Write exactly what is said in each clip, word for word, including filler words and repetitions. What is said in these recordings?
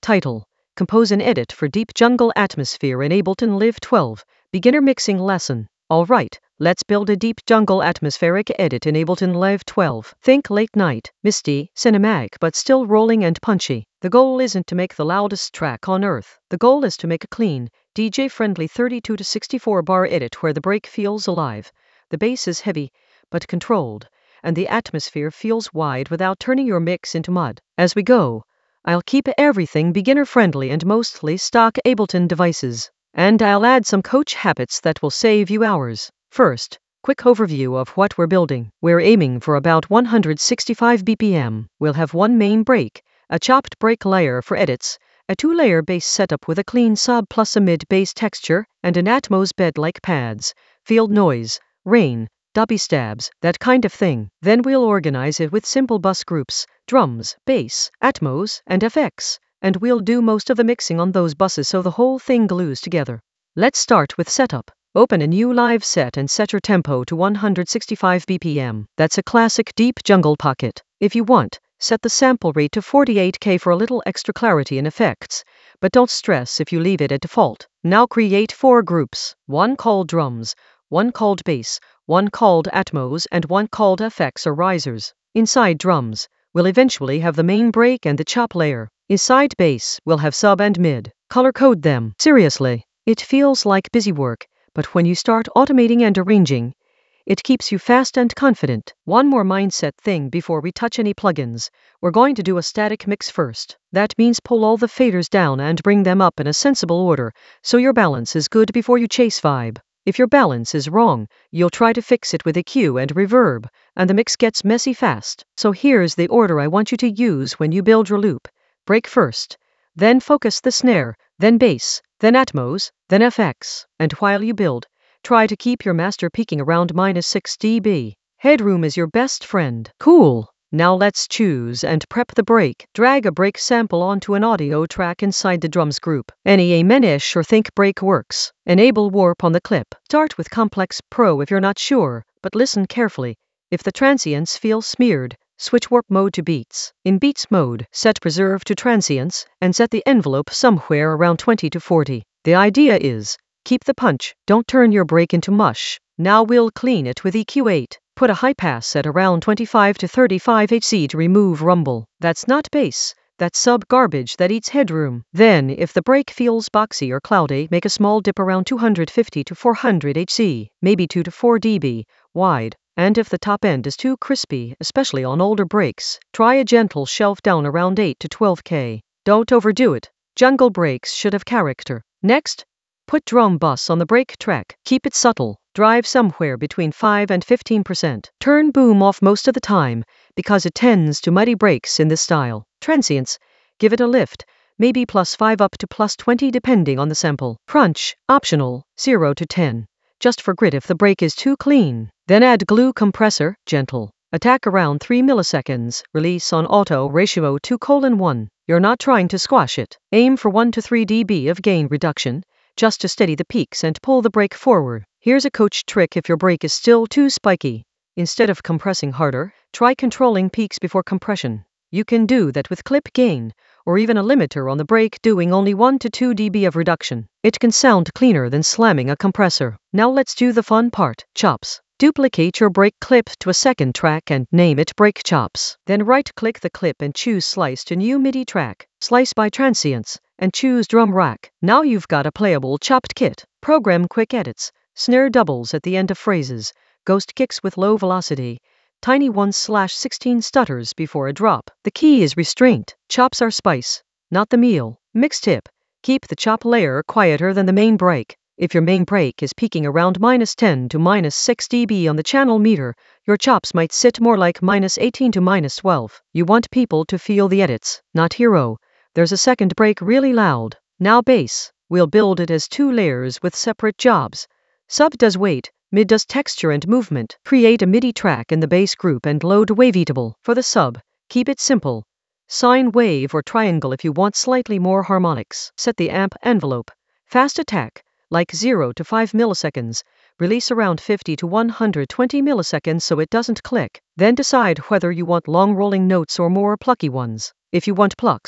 Title: Compose and edit for Deep Jungle Atmosphere in Ableton Live twelve. Beginner Mixing Lesson. Alright, let's build a deep jungle atmospheric edit in Ableton Live twelve. Think late night, misty, cinematic but still rolling and punchy. The goal isn't to make the loudest track on earth. The goal is to make a clean, D J-friendly thirty-two to sixty-four bar edit where the break feels alive. The bass is heavy, but controlled, and the atmosphere feels wide without turning your mix into mud. As we go, I'll keep everything beginner-friendly and mostly stock Ableton devices. And I'll add some coach habits that will save you hours. First, quick overview of what we're building. We're aiming for about one hundred sixty-five B P M. We'll have one main break, a chopped break layer for edits, a two-layer bass setup with a clean sub plus a mid-bass texture, and an Atmos bed like pads, field noise, rain, dubby stabs, that kind of thing. Then we'll organize it with simple bus groups, drums, bass, Atmos, and F X, and we'll do most of the mixing on those buses so the whole thing glues together. Let's start with setup. Open a new live set and set your tempo to one hundred sixty-five B P M. That's a classic deep jungle pocket. If you want, set the sample rate to forty-eight K for a little extra clarity and effects, but don't stress if you leave it at default. Now create four groups, one called drums, one called bass, one called Atmos, and one called F X or risers. Inside drums, we'll eventually have the main break and the chop layer. Inside bass, we'll have sub and mid. Color code them. Seriously, it feels like busy work, but when you start automating and arranging, it keeps you fast and confident. One more mindset thing before we touch any plugins. We're going to do a static mix first. That means pull all the faders down and bring them up in a sensible order, so your balance is good before you chase vibe. If your balance is wrong, you'll try to fix it with E Q and reverb, and the mix gets messy fast. So here's the order I want you to use when you build your loop. Break first, then focus the snare, then bass, then Atmos, then F X, and while you build, try to keep your master peaking around minus six D B. Headroom is your best friend. Cool. Now let's choose and prep the break. Drag a break sample onto an audio track inside the drums group. Any Amen-ish or Think break works. Enable warp on the clip. Start with Complex Pro if you're not sure, but listen carefully. If the transients feel smeared, switch warp mode to beats. In beats mode, set preserve to transients, and set the envelope somewhere around twenty to forty. The idea is, keep the punch, don't turn your break into mush. Now we'll clean it with E Q eight. Put a high pass at around twenty-five to thirty-five hertz to remove rumble. That's not bass, that's sub garbage that eats headroom. Then, if the break feels boxy or cloudy, make a small dip around two hundred fifty to four hundred hertz, maybe two to four D B, wide. And if the top end is too crispy, especially on older breaks, try a gentle shelf down around eight to twelve K. Don't overdo it. Jungle breaks should have character. Next, put drum bus on the break track. Keep it subtle. Drive somewhere between five and fifteen percent. Turn boom off most of the time, because it tends to muddy breaks in this style. Transients, give it a lift, maybe plus five up to plus twenty depending on the sample. Crunch, optional, zero to ten. Just for grit if the break is too clean. Then add glue compressor, gentle. Attack around three milliseconds, release on auto ratio two colon one. You're not trying to squash it. Aim for one to three D B of gain reduction, just to steady the peaks and pull the break forward. Here's a coach trick if your break is still too spiky. Instead of compressing harder, try controlling peaks before compression. You can do that with clip gain, or even a limiter on the break doing only one to two D B of reduction. It can sound cleaner than slamming a compressor. Now let's do the fun part, chops. Duplicate your break clip to a second track and name it Break Chops. Then right-click the clip and choose Slice to New MIDI Track. Slice by Transients, and choose Drum Rack. Now you've got a playable chopped kit. Program quick edits, snare doubles at the end of phrases, ghost kicks with low velocity, tiny one slash sixteen stutters before a drop. The key is restraint. Chops are spice, not the meal. Mix tip, keep the chop layer quieter than the main break. If your main break is peaking around minus ten to minus six D B on the channel meter, your chops might sit more like minus eighteen to minus twelve. You want people to feel the edits, not hero. There's a second break really loud. Now bass, we'll build it as two layers with separate jobs. Sub does weight, mid does texture and movement. Create a MIDI track in the bass group and load Waveatable. For the sub, keep it simple. Sine wave or triangle if you want slightly more harmonics. Set the amp envelope. Fast attack, like zero to five milliseconds. Release around fifty to one hundred twenty milliseconds so it doesn't click. Then decide whether you want long rolling notes or more plucky ones. If you want plucks,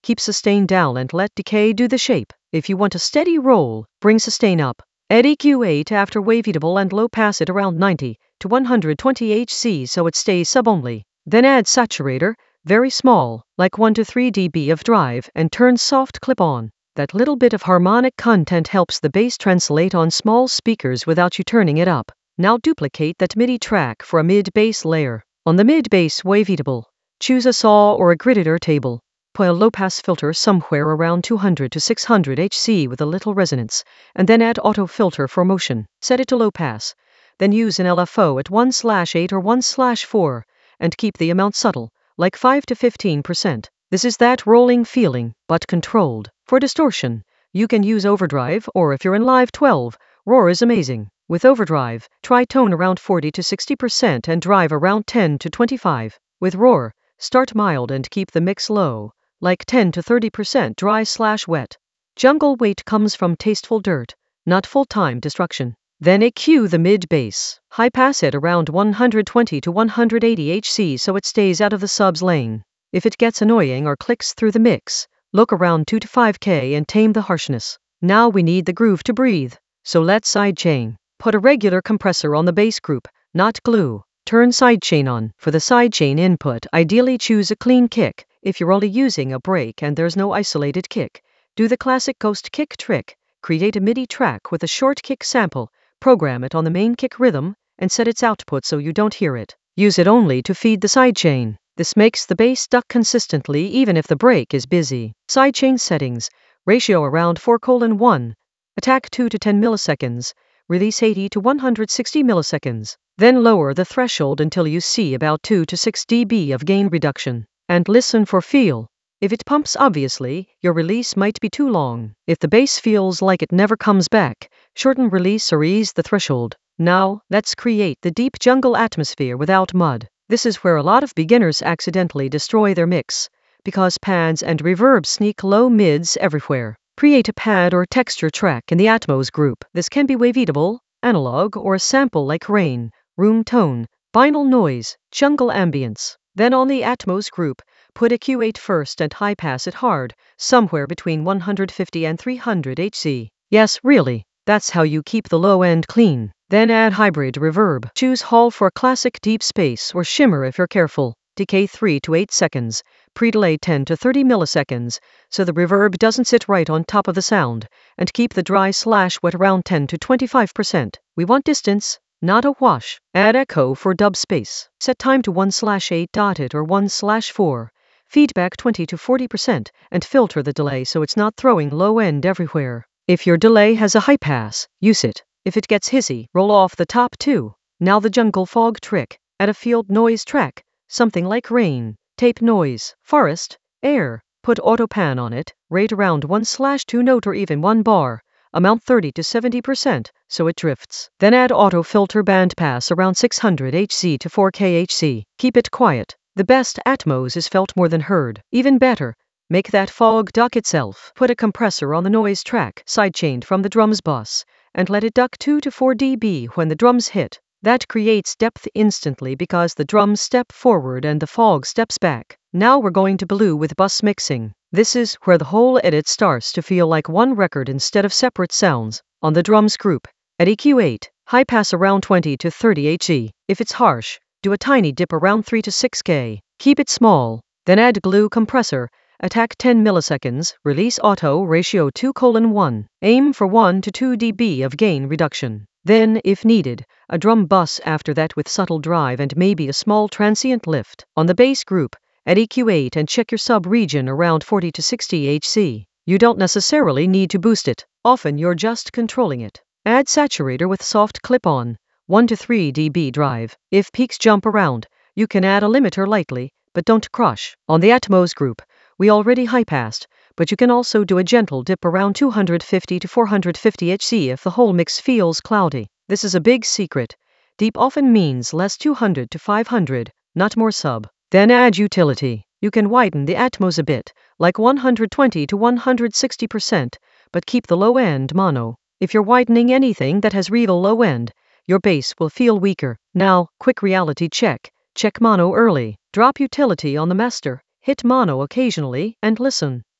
Keep sustain down and let decay do the shape. If you want a steady roll, bring sustain up. Add E Q eight after waveable and low pass it around ninety to one hundred twenty hertz so it stays sub only. Then add saturator, very small, like one to three decibels of drive, and turn soft clip on. That little bit of harmonic content helps the bass translate on small speakers without you turning it up. Now duplicate that MIDI track for a mid-bass layer. On the mid-bass waveable, choose a saw or a gridier table. Put a low-pass filter somewhere around two hundred to six hundred hertz with a little resonance, and then add auto filter for motion. Set it to low pass. Then use an L F O at one slash eight or one slash four, and keep the amount subtle, like five to fifteen percent. This is that rolling feeling, but controlled. For distortion, you can use overdrive, or if you're in Live twelve, Roar is amazing. With overdrive, try tone around forty to sixty percent and drive around ten to twenty-five. With Roar, start mild and keep the mix low, like ten to thirty percent dry slash wet. Jungle weight comes from tasteful dirt, not full-time destruction. Then E Q the mid-bass. High pass it around one hundred twenty to one hundred eighty hertz so it stays out of the subs lane. If it gets annoying or clicks through the mix, look around two to five K and tame the harshness. Now we need the groove to breathe, so let's sidechain. Put a regular compressor on the bass group, not glue. Turn sidechain on. For the sidechain input, ideally choose a clean kick. If you're only using a break and there's no isolated kick, do the classic ghost kick trick. Create a MIDI track with a short kick sample, program it on the main kick rhythm, and set its output so you don't hear it. Use it only to feed the sidechain. This makes the bass duck consistently even if the break is busy. Sidechain settings, ratio around four colon one, attack two to ten milliseconds, release eighty to one hundred sixty milliseconds. Then lower the threshold until you see about two to six decibels of gain reduction. And listen for feel. If it pumps obviously, your release might be too long. If the bass feels like it never comes back, shorten release or ease the threshold. Now, let's create the deep jungle atmosphere without mud. This is where a lot of beginners accidentally destroy their mix, because pads and reverb sneak low mids everywhere. Create a pad or texture track in the Atmos group. This can be waveable, analog, or a sample like rain, room tone, binaural noise, jungle ambience. Then on the Atmos group, put E Q eight first and high pass it hard, somewhere between one hundred fifty and three hundred hertz. Yes, really, that's how you keep the low end clean. Then add hybrid reverb. Choose Hall for classic deep space or shimmer if you're careful. Decay three to eight seconds, pre-delay ten to thirty milliseconds, so the reverb doesn't sit right on top of the sound, and keep the dry slash wet around ten to twenty-five percent. We want distance, not a wash. Add echo for dub space. Set time to one slash eight dotted or one slash four. Feedback twenty to forty percent, and filter the delay so it's not throwing low end everywhere. If your delay has a high pass, use it. If it gets hissy, roll off the top too. Now the jungle fog trick. Add a field noise track, something like rain, tape noise, forest, air. Put auto pan on it, rate around one slash two note or even one bar. Amount thirty to seventy percent, so it drifts. Then add auto filter band pass around six hundred hertz to four K hertz. Keep it quiet. The best Atmos is felt more than heard. Even better, make that fog duck itself. Put a compressor on the noise track, sidechained from the drums bus, and let it duck two to four decibels when the drums hit. That creates depth instantly because the drums step forward and the fog steps back. Now we're going to blue with bus mixing. This is where the whole edit starts to feel like one record instead of separate sounds. On the drums group, at E Q eight, high pass around twenty to thirty hertz. If it's harsh, do a tiny dip around three to six K. Keep it small. Then add glue compressor, attack ten milliseconds, release auto ratio two colon one. Aim for one to two decibels of gain reduction. Then, if needed, a drum bus after that with subtle drive and maybe a small transient lift. On the bass group, at E Q eight and check your sub-region around forty to sixty hertz. You don't necessarily need to boost it. Often you're just controlling it. Add saturator with soft clip-on, one to three decibel drive. If peaks jump around, you can add a limiter lightly, but don't crush. On the Atmos group, we already high-passed, but you can also do a gentle dip around two hundred fifty to four hundred fifty hertz if the whole mix feels cloudy. This is a big secret. Deep often means less two hundred to five hundred, not more sub. Then add utility. You can widen the Atmos a bit, like one hundred twenty to one hundred sixty percent, but keep the low end mono. If you're widening anything that has real low end, your bass will feel weaker. Now, quick reality check. Check mono early. Drop utility on the master. Hit mono occasionally and listen.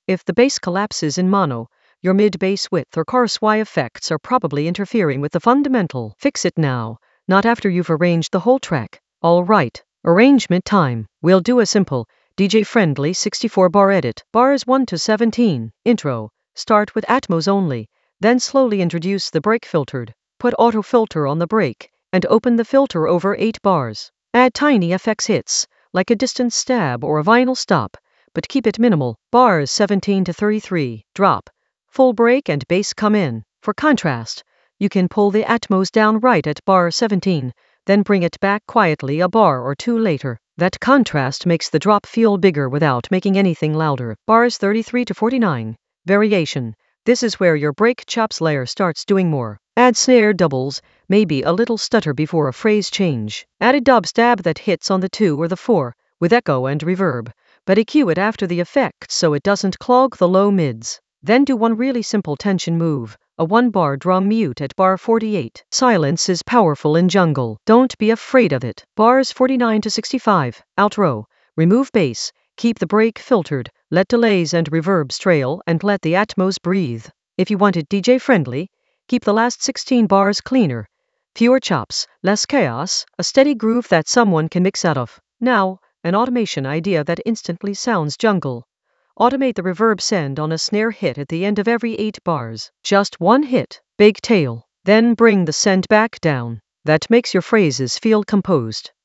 If the bass collapses in mono, your mid-bass width or chorus Y effects are probably interfering with the fundamental. Fix it now, not after you've arranged the whole track. Alright, arrangement time. We'll do a simple, D J-friendly sixty-four bar edit. Bars one to seventeen. Intro. Start with Atmos only, then slowly introduce the break filtered. Put auto filter on the break, and open the filter over eight bars. Add tiny F X hits, like a distant stab or a vinyl stop, but keep it minimal. Bars seventeen to thirty-three. Drop. Full break and bass come in. For contrast, you can pull the Atmos down right at bar seventeen, then bring it back quietly a bar or two later. That contrast makes the drop feel bigger without making anything louder. Bars thirty-three to forty-nine. Variation. This is where your break chops layer starts doing more. Add snare doubles, maybe a little stutter before a phrase change. Add a dub stab that hits on the two or the four, with echo and reverb, but E Q it after the effect so it doesn't clog the low mids. Then do one really simple tension move, a one-bar drum mute at bar forty-eight. Silence is powerful in jungle. Don't be afraid of it. Bars forty-nine to sixty-five. Outro. Remove bass, keep the break filtered, let delays and reverbs trail, and let the Atmos breathe. If you want it D J-friendly, keep the last sixteen bars cleaner. Fewer chops, less chaos, a steady groove that someone can mix out of. Now, an automation idea that instantly sounds jungle. Automate the reverb send on a snare hit at the end of every eight bars. Just one hit, big tail. Then bring the send back down. That makes your phrases feel composed.